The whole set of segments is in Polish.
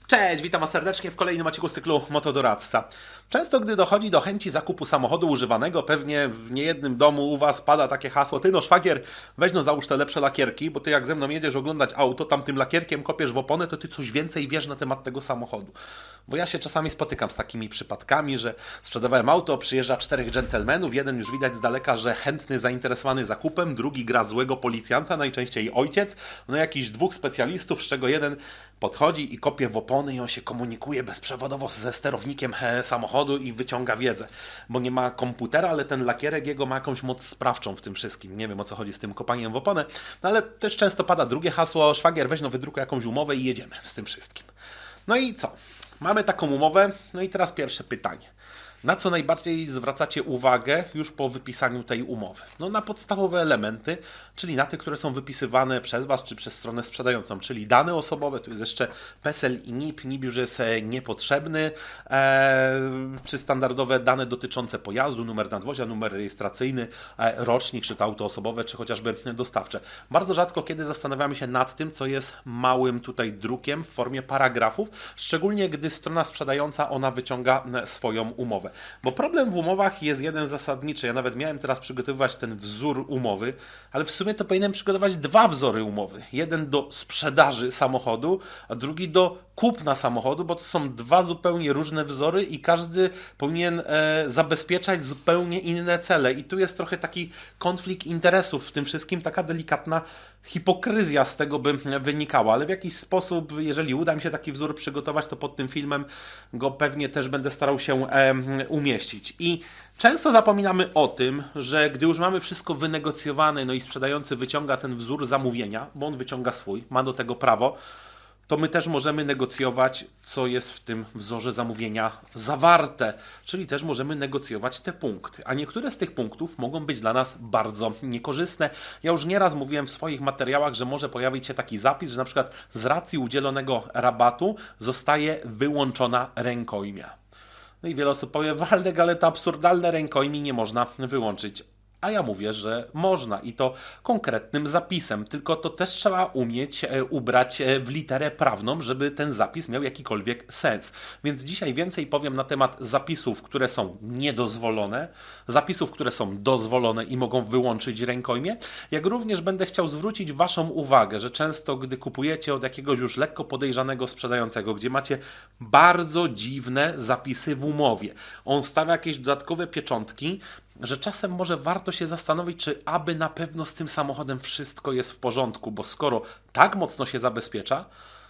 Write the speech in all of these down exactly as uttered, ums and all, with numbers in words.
Cześć, witam Was serdecznie w kolejnym odcinku z cyklu Motodoradca. Często gdy dochodzi do chęci zakupu samochodu używanego, pewnie w niejednym domu u Was pada takie hasło: ty no szwagier, weź no załóż te lepsze lakierki, bo ty jak ze mną jedziesz oglądać auto, tam tym lakierkiem kopiesz w oponę, to ty coś więcej wiesz na temat tego samochodu. Bo ja się czasami spotykam z takimi przypadkami, że sprzedawałem auto, przyjeżdża czterech dżentelmenów, jeden już widać z daleka, że chętny, zainteresowany zakupem, drugi gra złego policjanta, najczęściej ojciec, no jakichś dwóch specjalistów, z czego jeden podchodzi i kopie w opony i on się komunikuje bezprzewodowo ze sterownikiem samochodu i wyciąga wiedzę, bo nie ma komputera, ale ten lakierek jego ma jakąś moc sprawczą w tym wszystkim. Nie wiem, o co chodzi z tym kopaniem w oponę, no ale też często pada drugie hasło: szwagier, weź no wydrukuj jakąś umowę i jedziemy z tym wszystkim. No i co? Mamy taką umowę, no i teraz pierwsze pytanie. Na co najbardziej zwracacie uwagę już po wypisaniu tej umowy? No na podstawowe elementy, czyli na te, które są wypisywane przez Was czy przez stronę sprzedającą, czyli dane osobowe, tu jest jeszcze PESEL i N I P, N I P już jest niepotrzebny, e, czy standardowe dane dotyczące pojazdu, numer nadwozia, numer rejestracyjny, e, rocznik, czy to auto osobowe, czy chociażby dostawcze. Bardzo rzadko kiedy zastanawiamy się nad tym, co jest małym tutaj drukiem w formie paragrafów, szczególnie gdy strona sprzedająca ona wyciąga swoją umowę. Bo problem w umowach jest jeden zasadniczy. Ja nawet miałem teraz przygotowywać ten wzór umowy, ale w sumie to powinienem przygotować dwa wzory umowy. Jeden do sprzedaży samochodu, a drugi do kupna samochodu, bo to są dwa zupełnie różne wzory i każdy powinien e, zabezpieczać zupełnie inne cele. I tu jest trochę taki konflikt interesów w tym wszystkim, taka delikatna hipokryzja z tego by wynikała, ale w jakiś sposób, jeżeli uda mi się taki wzór przygotować, to pod tym filmem go pewnie też będę starał się e, umieścić. I często zapominamy o tym, że gdy już mamy wszystko wynegocjowane, no i sprzedający wyciąga ten wzór zamówienia, bo on wyciąga swój, ma do tego prawo, to my też możemy negocjować, co jest w tym wzorze zamówienia zawarte, czyli też możemy negocjować te punkty, a niektóre z tych punktów mogą być dla nas bardzo niekorzystne. Ja już nieraz mówiłem w swoich materiałach, że może pojawić się taki zapis, że na przykład z racji udzielonego rabatu zostaje wyłączona rękojmia. No i wiele osób powie: Waldek, ale to absurdalne, rękojmi nie można wyłączyć. A ja mówię, że można i to konkretnym zapisem, tylko to też trzeba umieć ubrać w literę prawną, żeby ten zapis miał jakikolwiek sens. Więc dzisiaj więcej powiem na temat zapisów, które są niedozwolone, zapisów, które są dozwolone i mogą wyłączyć rękojmię, jak również będę chciał zwrócić Waszą uwagę, że często gdy kupujecie od jakiegoś już lekko podejrzanego sprzedającego, gdzie macie bardzo dziwne zapisy w umowie, on stawia jakieś dodatkowe pieczątki, że czasem może warto się zastanowić, czy aby na pewno z tym samochodem wszystko jest w porządku, bo skoro tak mocno się zabezpiecza,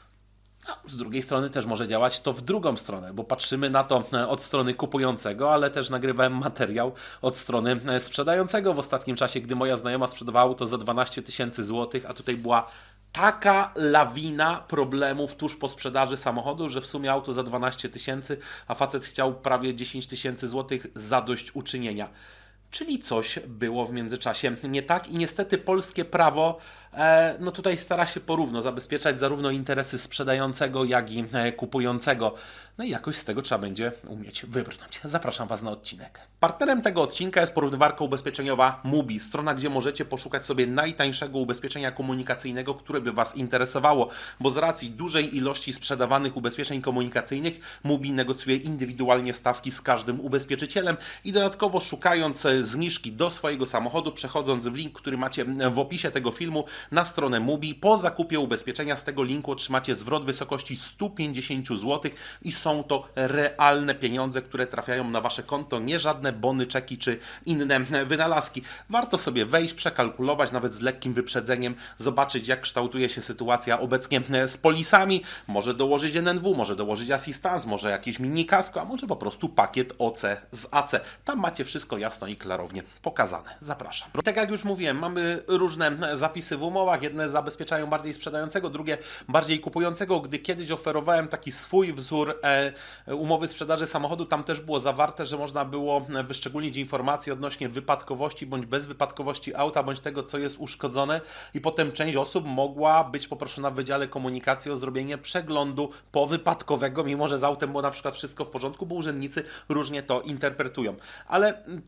no, z drugiej strony też może działać to w drugą stronę, bo patrzymy na to od strony kupującego, ale też nagrywałem materiał od strony sprzedającego w ostatnim czasie, gdy moja znajoma sprzedawała to za dwanaście tysięcy złotych, a tutaj była taka lawina problemów tuż po sprzedaży samochodu, że w sumie auto za dwanaście tysięcy, a facet chciał prawie dziesięć tysięcy złotych zadośćuczynienia. Czyli coś było w międzyczasie nie tak i niestety polskie prawo e, no tutaj stara się porówno zabezpieczać zarówno interesy sprzedającego, jak i e, kupującego. No i jakoś z tego trzeba będzie umieć wybrnąć. Zapraszam Was na odcinek. Partnerem tego odcinka jest porównywarka ubezpieczeniowa Mubi, strona, gdzie możecie poszukać sobie najtańszego ubezpieczenia komunikacyjnego, które by Was interesowało, bo z racji dużej ilości sprzedawanych ubezpieczeń komunikacyjnych Mubi negocjuje indywidualnie stawki z każdym ubezpieczycielem i dodatkowo szukając zniżki do swojego samochodu, przechodząc w link, który macie w opisie tego filmu na stronę Mubi, po zakupie ubezpieczenia z tego linku otrzymacie zwrot w wysokości sto pięćdziesiąt złotych i są to realne pieniądze, które trafiają na Wasze konto, nie żadne bony, czeki czy inne wynalazki. Warto sobie wejść, przekalkulować, nawet z lekkim wyprzedzeniem, zobaczyć, jak kształtuje się sytuacja obecnie z polisami, może dołożyć N N W, może dołożyć asystans, może jakieś mini kasko, a może po prostu pakiet O C z A C. Tam macie wszystko jasno i klarownie pokazane. Zapraszam. Tak jak już mówiłem, mamy różne zapisy w umowach. Jedne zabezpieczają bardziej sprzedającego, drugie bardziej kupującego. Gdy kiedyś oferowałem taki swój wzór e, umowy sprzedaży samochodu, tam też było zawarte, że można było wyszczególnić informacje odnośnie wypadkowości bądź bezwypadkowości auta, bądź tego, co jest uszkodzone i potem część osób mogła być poproszona w Wydziale Komunikacji o zrobienie przeglądu powypadkowego, mimo że z autem było na przykład wszystko w porządku, bo urzędnicy różnie to interpretują. Ale też możemy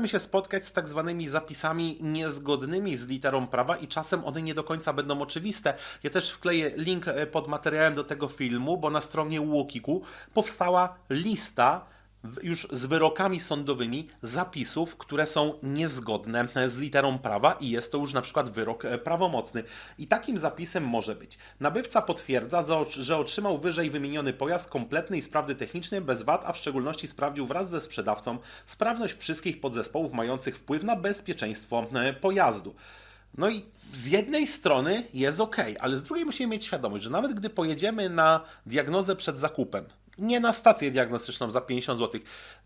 się spotkać z tak zwanymi zapisami niezgodnymi z literą prawa i czasem one nie do końca będą oczywiste. Ja też wkleję link pod materiałem do tego filmu, bo na stronie Łokiku powstała lista już z wyrokami sądowymi zapisów, które są niezgodne z literą prawa i jest to już na przykład wyrok prawomocny. I takim zapisem może być: nabywca potwierdza, że otrzymał wyżej wymieniony pojazd kompletny i sprawny technicznie, bez wad, a w szczególności sprawdził wraz ze sprzedawcą sprawność wszystkich podzespołów mających wpływ na bezpieczeństwo pojazdu. No i z jednej strony jest ok, ale z drugiej musimy mieć świadomość, że nawet gdy pojedziemy na diagnozę przed zakupem, nie na stację diagnostyczną za pięćdziesiąt złotych,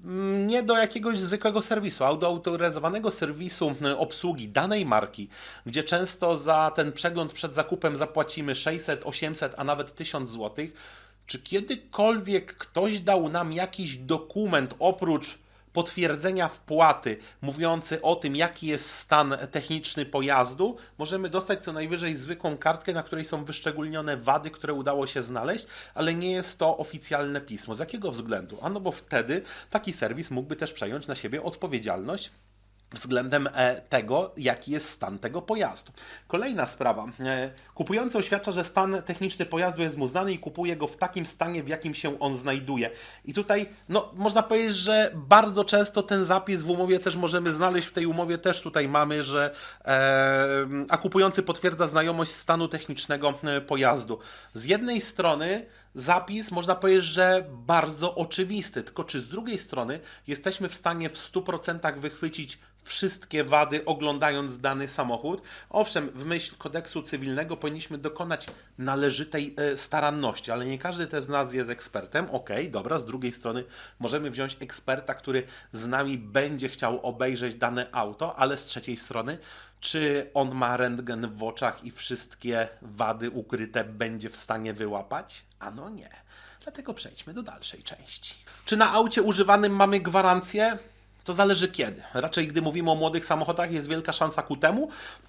nie do jakiegoś zwykłego serwisu, a do autoryzowanego serwisu obsługi danej marki, gdzie często za ten przegląd przed zakupem zapłacimy sześćset, osiemset, a nawet tysiąc złotych, czy kiedykolwiek ktoś dał nam jakiś dokument oprócz potwierdzenia wpłaty mówiący o tym, jaki jest stan techniczny pojazdu? Możemy dostać co najwyżej zwykłą kartkę, na której są wyszczególnione wady, które udało się znaleźć, ale nie jest to oficjalne pismo. Z jakiego względu? Ano bo wtedy taki serwis mógłby też przejąć na siebie odpowiedzialność względem tego, jaki jest stan tego pojazdu. Kolejna sprawa. Kupujący oświadcza, że stan techniczny pojazdu jest mu znany i kupuje go w takim stanie, w jakim się on znajduje. I tutaj, no, można powiedzieć, że bardzo często ten zapis w umowie też możemy znaleźć, w tej umowie też tutaj mamy, że e, a kupujący potwierdza znajomość stanu technicznego pojazdu. Z jednej strony zapis, można powiedzieć, że bardzo oczywisty, tylko czy z drugiej strony jesteśmy w stanie w stu procentach wychwycić wszystkie wady, oglądając dany samochód? Owszem, w myśl kodeksu cywilnego powinniśmy dokonać należytej staranności, ale nie każdy też z nas jest ekspertem. Okej, okay, dobra, z drugiej strony możemy wziąć eksperta, który z nami będzie chciał obejrzeć dane auto, ale z trzeciej strony, czy on ma rentgen w oczach i wszystkie wady ukryte będzie w stanie wyłapać? Ano nie. Dlatego przejdźmy do dalszej części. Czy na aucie używanym mamy gwarancję? To zależy kiedy. Raczej gdy mówimy o młodych samochodach, jest wielka szansa ku temu,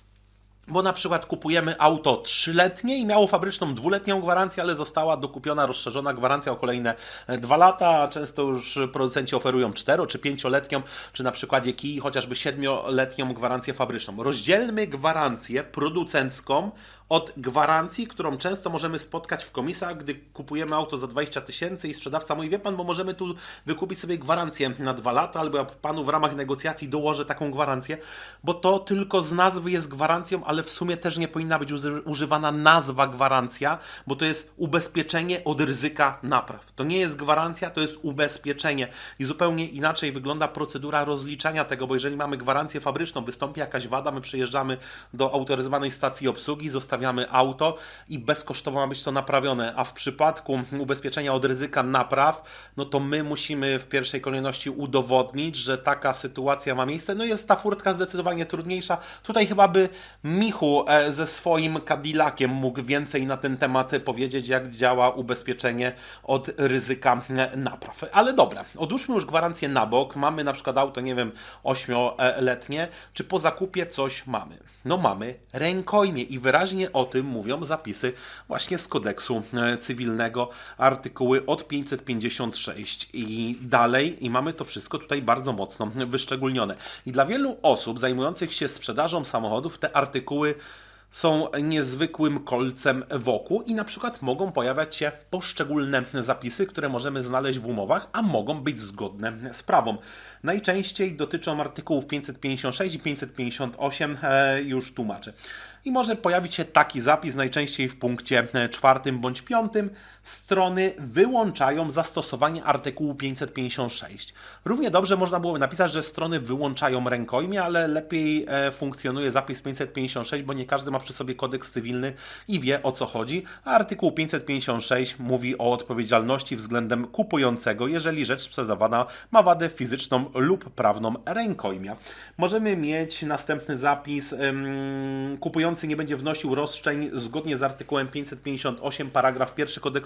bo na przykład kupujemy auto trzyletnie i miało fabryczną dwuletnią gwarancję, ale została dokupiona rozszerzona gwarancja o kolejne dwa lata, a często już producenci oferują cztero czy pięcioletnią, czy na przykładzie Kii chociażby siedmioletnią gwarancję fabryczną. Rozdzielmy gwarancję producencką od gwarancji, którą często możemy spotkać w komisach, gdy kupujemy auto za dwadzieścia tysięcy i sprzedawca mówi: wie pan, bo możemy tu wykupić sobie gwarancję na dwa lata, albo ja panu w ramach negocjacji dołożę taką gwarancję, bo to tylko z nazwy jest gwarancją, ale w sumie też nie powinna być używana nazwa gwarancja, bo to jest ubezpieczenie od ryzyka napraw. To nie jest gwarancja, to jest ubezpieczenie i zupełnie inaczej wygląda procedura rozliczania tego, bo jeżeli mamy gwarancję fabryczną, wystąpi jakaś wada, my przyjeżdżamy do autoryzowanej stacji obsługi, zostawiamy auto i bezkosztowo ma być to naprawione, a w przypadku ubezpieczenia od ryzyka napraw, no to my musimy w pierwszej kolejności udowodnić, że taka sytuacja ma miejsce. No jest ta furtka zdecydowanie trudniejsza. Tutaj chyba by Michu ze swoim Cadillaciem mógł więcej na ten temat powiedzieć, jak działa ubezpieczenie od ryzyka napraw. Ale dobra, odłóżmy już gwarancję na bok. Mamy na przykład auto, nie wiem, ośmioletnie. Czy po zakupie coś mamy? No mamy rękojmie i wyraźnie o tym mówią zapisy właśnie z kodeksu cywilnego, artykuły od pięćset pięćdziesiąt sześć i dalej, i mamy to wszystko tutaj bardzo mocno wyszczególnione. I dla wielu osób zajmujących się sprzedażą samochodów te artykuły są niezwykłym kolcem wokół i na przykład mogą pojawiać się poszczególne zapisy, które możemy znaleźć w umowach, a mogą być zgodne z prawem. Najczęściej dotyczą artykułów pięćset pięćdziesiąt sześć i pięćset pięćdziesiąt osiem, już tłumaczę. I może pojawić się taki zapis, najczęściej w punkcie czwartym bądź piątym. Strony wyłączają zastosowanie artykułu pięćset pięćdziesiąt sześć. Równie dobrze można byłoby napisać, że strony wyłączają rękojmie, ale lepiej funkcjonuje zapis pięćset pięćdziesiąt sześć, bo nie każdy ma przy sobie kodeks cywilny i wie, o co chodzi. A artykuł pięćset pięćdziesiąt sześć mówi o odpowiedzialności względem kupującego, jeżeli rzecz sprzedawana ma wadę fizyczną lub prawną rękojmia. Możemy mieć następny zapis. Ym, kupujący nie będzie wnosił roszczeń zgodnie z artykułem pięćset pięćdziesiąt osiem, paragraf pierwszy kodeksu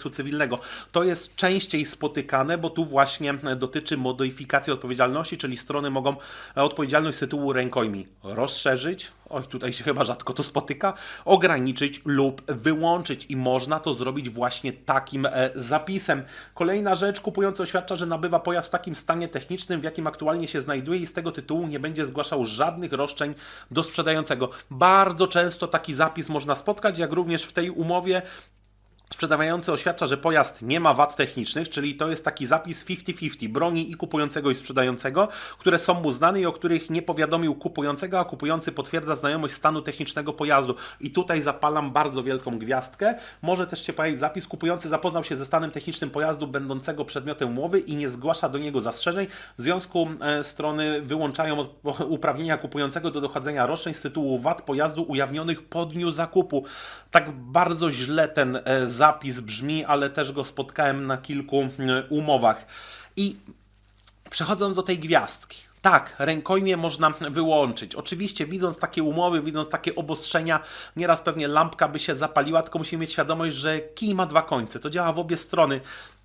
kodeksu cywilnego. To jest częściej spotykane, bo tu właśnie dotyczy modyfikacji odpowiedzialności, czyli strony mogą odpowiedzialność z tytułu rękojmi rozszerzyć, oj, tutaj się chyba rzadko to spotyka, ograniczyć lub wyłączyć i można to zrobić właśnie takim e, zapisem. Kolejna rzecz, kupujący oświadcza, że nabywa pojazd w takim stanie technicznym, w jakim aktualnie się znajduje i z tego tytułu nie będzie zgłaszał żadnych roszczeń do sprzedającego. Bardzo często taki zapis można spotkać, jak również w tej umowie sprzedający oświadcza, że pojazd nie ma wad technicznych, czyli to jest taki zapis pięćdziesiąt pięćdziesiąt, broni i kupującego i sprzedającego, które są mu znane i o których nie powiadomił kupującego, a kupujący potwierdza znajomość stanu technicznego pojazdu. I tutaj zapalam bardzo wielką gwiazdkę. Może też się pojawić zapis, kupujący zapoznał się ze stanem technicznym pojazdu będącego przedmiotem umowy i nie zgłasza do niego zastrzeżeń. W związku e, strony wyłączają od uprawnienia kupującego do dochodzenia roszczeń z tytułu wad pojazdu ujawnionych po dniu zakupu. Tak bardzo źle ten e, zapis brzmi, ale też go spotkałem na kilku umowach. I przechodząc do tej gwiazdki. Tak, rękojmie można wyłączyć. Oczywiście widząc takie umowy, widząc takie obostrzenia, nieraz pewnie lampka by się zapaliła, tylko musimy mieć świadomość, że kij ma dwa końce. To działa w obie strony.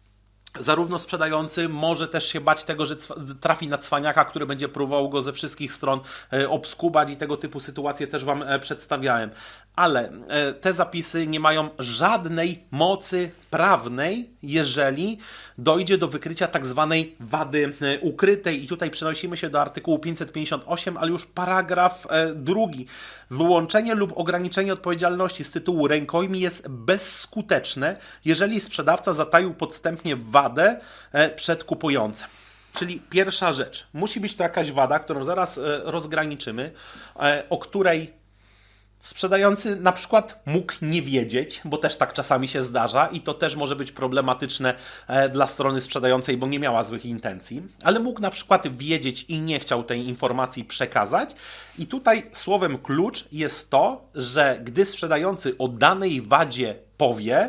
Zarówno sprzedający może też się bać tego, że trafi na cwaniaka, który będzie próbował go ze wszystkich stron obskubać i tego typu sytuacje też Wam przedstawiałem. Ale te zapisy nie mają żadnej mocy prawnej, jeżeli dojdzie do wykrycia tak zwanej wady ukrytej. I tutaj przenosimy się do artykułu pięćset pięćdziesiąt osiem, ale już paragraf drugi. Wyłączenie lub ograniczenie odpowiedzialności z tytułu rękojmi jest bezskuteczne, jeżeli sprzedawca zataił podstępnie wadę przed kupującym. Czyli pierwsza rzecz. Musi być to jakaś wada, którą zaraz rozgraniczymy, o której sprzedający na przykład mógł nie wiedzieć, bo też tak czasami się zdarza i to też może być problematyczne dla strony sprzedającej, bo nie miała złych intencji, ale mógł na przykład wiedzieć i nie chciał tej informacji przekazać. I tutaj słowem klucz jest to, że gdy sprzedający o danej wadzie powie,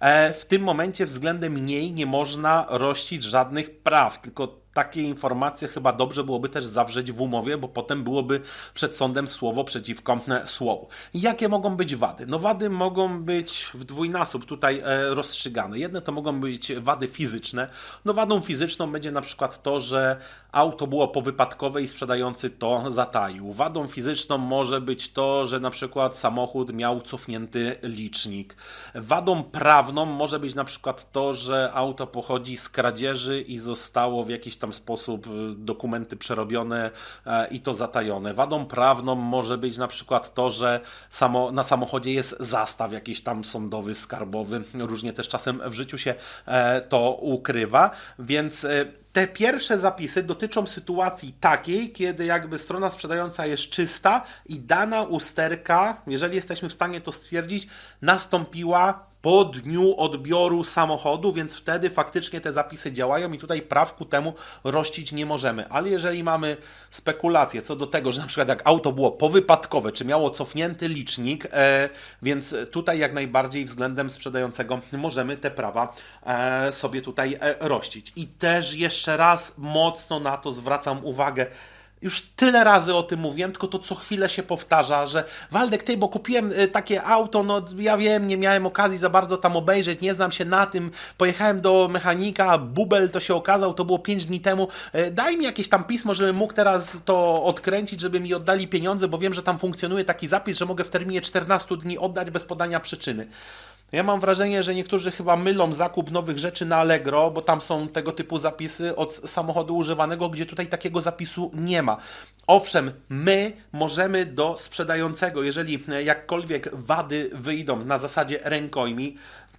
w tym momencie względem niej nie można rościć żadnych praw, tylko takie informacje chyba dobrze byłoby też zawrzeć w umowie, bo potem byłoby przed sądem słowo przeciwko słowu. Jakie mogą być wady? No wady mogą być w dwójnasób tutaj rozstrzygane. Jedne to mogą być wady fizyczne. No wadą fizyczną będzie na przykład to, że auto było powypadkowe i sprzedający to zataił. Wadą fizyczną może być to, że na przykład samochód miał cofnięty licznik. Wadą prawną może być na przykład to, że auto pochodzi z kradzieży i zostało w jakiś tam sposób dokumenty przerobione i to zatajone. Wadą prawną może być na przykład to, że samo, na samochodzie jest zastaw jakiś tam sądowy, skarbowy. Różnie też czasem w życiu się to ukrywa, więc te pierwsze zapisy dotyczą sytuacji takiej, kiedy jakby strona sprzedająca jest czysta i dana usterka, jeżeli jesteśmy w stanie to stwierdzić, nastąpiła po dniu odbioru samochodu, więc wtedy faktycznie te zapisy działają i tutaj praw ku temu rościć nie możemy. Ale jeżeli mamy spekulacje co do tego, że na przykład jak auto było powypadkowe, czy miało cofnięty licznik, e, więc tutaj jak najbardziej względem sprzedającego możemy te prawa e, sobie tutaj e, rościć. I też jeszcze raz mocno na to zwracam uwagę. Już tyle razy o tym mówiłem, tylko to co chwilę się powtarza, że Waldek, ty, bo kupiłem takie auto, no ja wiem, nie miałem okazji za bardzo tam obejrzeć, nie znam się na tym, pojechałem do mechanika, bubel to się okazał, to było pięć dni temu, daj mi jakieś tam pismo, żebym mógł teraz to odkręcić, żeby mi oddali pieniądze, bo wiem, że tam funkcjonuje taki zapis, że mogę w terminie czternastu dni oddać bez podania przyczyny. Ja mam wrażenie, że niektórzy chyba mylą zakup nowych rzeczy na Allegro, bo tam są tego typu zapisy od samochodu używanego, gdzie tutaj takiego zapisu nie ma. Owszem, my możemy do sprzedającego, jeżeli jakkolwiek wady wyjdą na zasadzie rękojmi,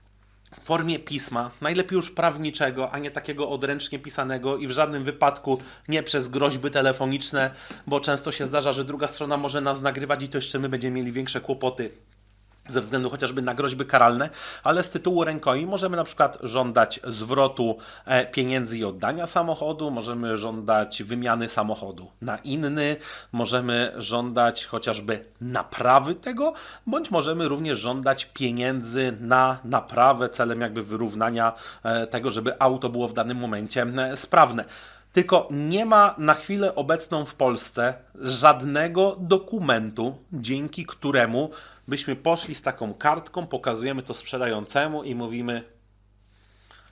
w formie pisma, najlepiej już prawniczego, a nie takiego odręcznie pisanego i w żadnym wypadku nie przez groźby telefoniczne, bo często się zdarza, że druga strona może nas nagrywać i to jeszcze my będziemy mieli większe kłopoty ze względu chociażby na groźby karalne, ale z tytułu rękojmi możemy na przykład żądać zwrotu pieniędzy i oddania samochodu, możemy żądać wymiany samochodu na inny, możemy żądać chociażby naprawy tego, bądź możemy również żądać pieniędzy na naprawę celem jakby wyrównania tego, żeby auto było w danym momencie sprawne. Tylko nie ma na chwilę obecną w Polsce żadnego dokumentu, dzięki któremu byśmy poszli z taką kartką, pokazujemy to sprzedającemu i mówimy: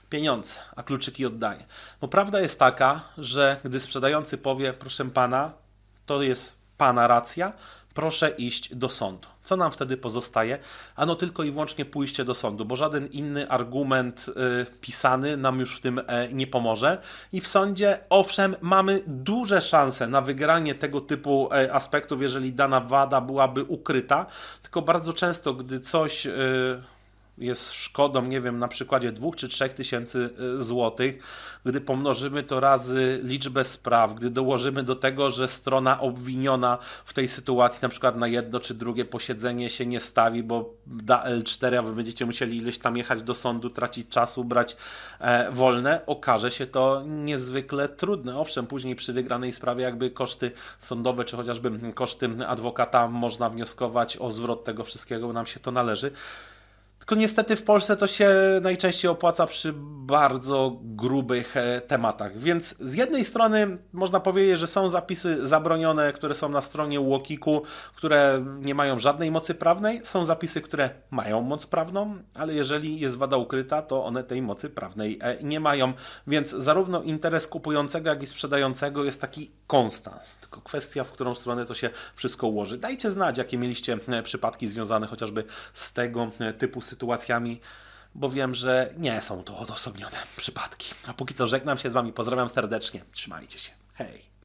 pieniądze, a kluczyki oddaje. Bo prawda jest taka, że gdy sprzedający powie, proszę pana, to jest pana racja, proszę iść do sądu. Co nam wtedy pozostaje? Ano tylko i wyłącznie pójście do sądu, bo żaden inny argument y, pisany nam już w tym y, nie pomoże. I w sądzie, owszem, mamy duże szanse na wygranie tego typu y, aspektów, jeżeli dana wada byłaby ukryta, tylko bardzo często, gdy coś... Y, jest szkodą, nie wiem, na przykładzie dwóch czy trzech tysięcy złotych, gdy pomnożymy to razy liczbę spraw, gdy dołożymy do tego, że strona obwiniona w tej sytuacji na przykład na jedno czy drugie posiedzenie się nie stawi, bo da L cztery, a wy będziecie musieli ileś tam jechać do sądu, tracić czasu, brać e, wolne, okaże się to niezwykle trudne. Owszem, później przy wygranej sprawie jakby koszty sądowe, czy chociażby koszty adwokata można wnioskować o zwrot tego wszystkiego, bo nam się to należy. Tylko niestety w Polsce to się najczęściej opłaca przy bardzo grubych tematach. Więc z jednej strony można powiedzieć, że są zapisy zabronione, które są na stronie łokiku, które nie mają żadnej mocy prawnej. Są zapisy, które mają moc prawną, ale jeżeli jest wada ukryta, to one tej mocy prawnej nie mają. Więc zarówno interes kupującego, jak i sprzedającego jest taki konstans. Tylko kwestia, w którą stronę to się wszystko ułoży. Dajcie znać, jakie mieliście przypadki związane chociażby z tego typu sytuacjami. sytuacjami, bo wiem, że nie są to odosobnione przypadki. A póki co żegnam się z Wami, pozdrawiam serdecznie, trzymajcie się, hej!